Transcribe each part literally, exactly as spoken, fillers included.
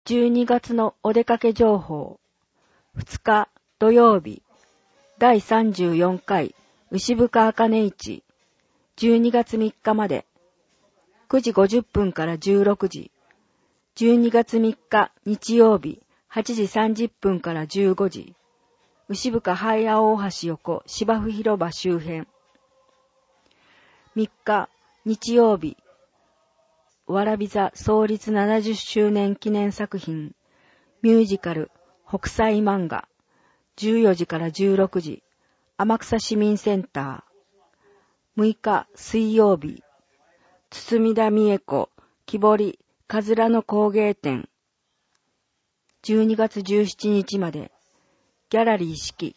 じゅうにがつのお出かけ情報。ふつか土曜日、だいさんじゅうよんかい牛深あかね市、じゅうにがつみっかまで、くじごじゅっぷんからじゅうろくじ、じゅうにがつみっか日曜日、はちじさんじゅっぷんからじゅうごじ、牛深ハイア大橋横芝生広場周辺。みっか日曜日、わらび座創立ななじゅっしゅうねん記念作品、ミュージカル北斎漫画、じゅうよじからじゅうろくじ、天草市民センター。むいか水曜日、堤田美恵子木彫りかずらの工芸展。じゅうにがつじゅうしちにちまで、ギャラリー式。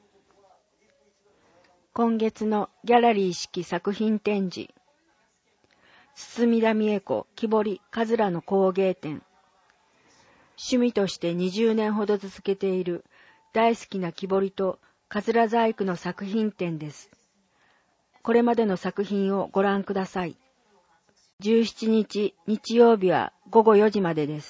今月のギャラリー式作品展示。堤田美恵子木彫りかずらの工芸展。趣味としてにじゅうねんほど続けている大好きな木彫りとかずら細工の作品展です。これまでの作品をご覧ください。じゅうしちにち日曜日はごごよじまでです。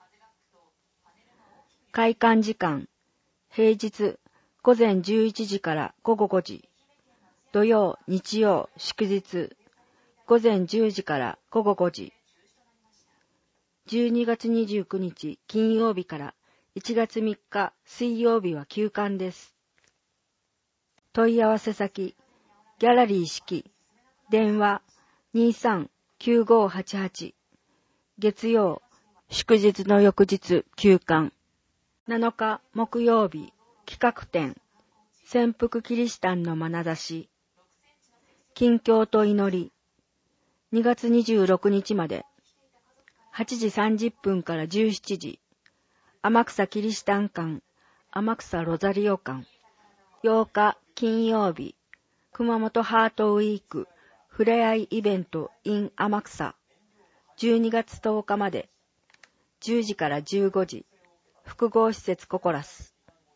開館時間、平日ごぜんじゅういちじからごごごじ、土曜、日曜、祝日、ごぜんじゅうじからごごごじ、じゅうにがつにじゅうくにち金曜日からいちがつみっか水曜日は休館です。問い合わせ先、ギャラリー式、電話 にさんきゅうごはちはち、月曜、祝日の翌日休館。なのか木曜日、企画展、潜伏キリシタンの眼差し、近況と祈り、にがつにじゅうろくにちまで、はちじさんじゅっぷんからじゅうしちじ、天草キリシタン館、天草ロザリオ館。ようか金曜日、熊本ハートウィークふれあいイベント in 天草。じゅうにがつとおかまで、じゅうじからじゅうごじ、複合施設ココラス。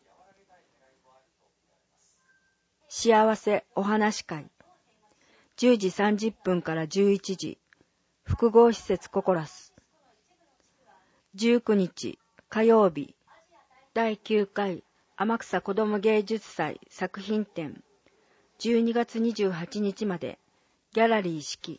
幸せお話会。じゅうじさんじゅっぷんからじゅういちじ、複合施設ココラス。じゅうくにち火曜日、だいきゅうかい天草子ども芸術祭作品展。じゅうにがつにじゅうはちにちまで、ギャラリー式。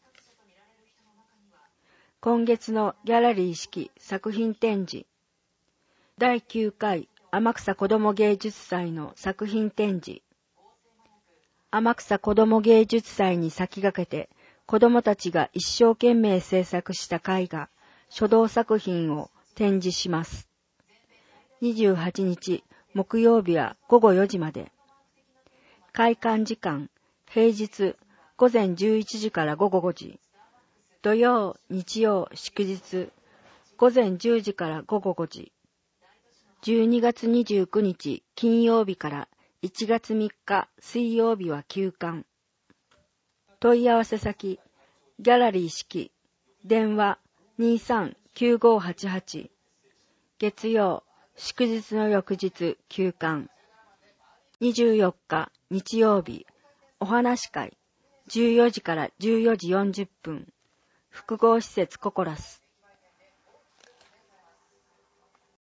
今月のギャラリー式作品展示。だいきゅうかい天草子ども芸術祭の作品展示。天草子ども芸術祭に先駆けて、子どもたちが一生懸命制作した絵画、書道作品を展示します。にじゅうはちにち木曜日はごごよじまで。開館時間、平日ごぜんじゅういちじからごごごじ、土曜、日曜、祝日、ごぜんじゅうじからごごごじ、じゅうにがつにじゅうくにち金曜日からいちがつみっか水曜日は休館。問い合わせ先、ギャラリー式、電話 にさんきゅうごはちはち、月曜、祝日の翌日休館。にじゅうよっか日曜日、お話会、じゅうよじからじゅうよじよんじゅっぷん、複合施設ココラス。